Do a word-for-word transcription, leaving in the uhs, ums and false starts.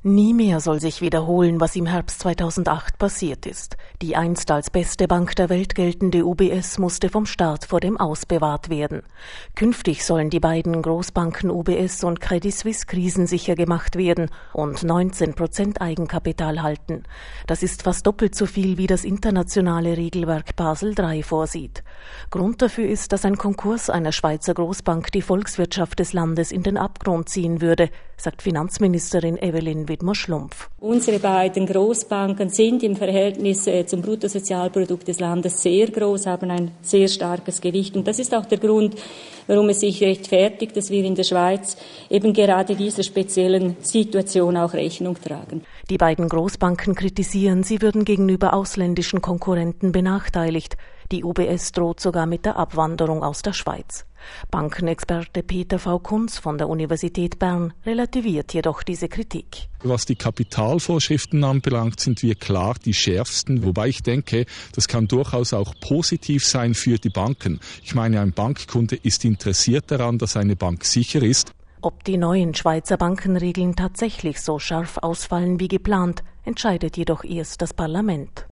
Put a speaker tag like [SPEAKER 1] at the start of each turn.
[SPEAKER 1] Nie mehr soll sich wiederholen, was im Herbst zweitausendacht passiert ist. Die einst als beste Bank der Welt geltende U B S musste vom Staat vor dem Aus bewahrt werden. Künftig sollen die beiden Großbanken U B S und Credit Suisse krisensicher gemacht werden und neunzehn Prozent Eigenkapital halten. Das ist fast doppelt so viel, wie das internationale Regelwerk Basel drei vorsieht. Grund dafür ist, dass ein Konkurs einer Schweizer Großbank die Volkswirtschaft des Landes in den Abgrund ziehen würde, sagt Finanzministerin Evelyn Widmer-Schlumpf.
[SPEAKER 2] Unsere beiden Großbanken sind im Verhältnis zum Bruttosozialprodukt des Landes sehr groß, haben ein sehr starkes Gewicht. Und das ist auch der Grund, warum es sich rechtfertigt, dass wir in der Schweiz eben gerade dieser speziellen Situation auch Rechnung tragen.
[SPEAKER 1] Die beiden Großbanken kritisieren, sie würden gegenüber ausländischen Konkurrenten benachteiligt. Die U B S droht sogar mit der Abwanderung aus der Schweiz. Bankenexperte Peter V. Kunz von der Universität Bern relativiert jedoch diese Kritik.
[SPEAKER 3] Was die Kapitalvorschriften anbelangt, sind wir klar die schärfsten, wobei ich denke, das kann durchaus auch positiv sein für die Banken. Ich meine, ein Bankkunde ist interessiert daran, dass eine Bank sicher ist.
[SPEAKER 1] Ob die neuen Schweizer Bankenregeln tatsächlich so scharf ausfallen wie geplant, entscheidet jedoch erst das Parlament.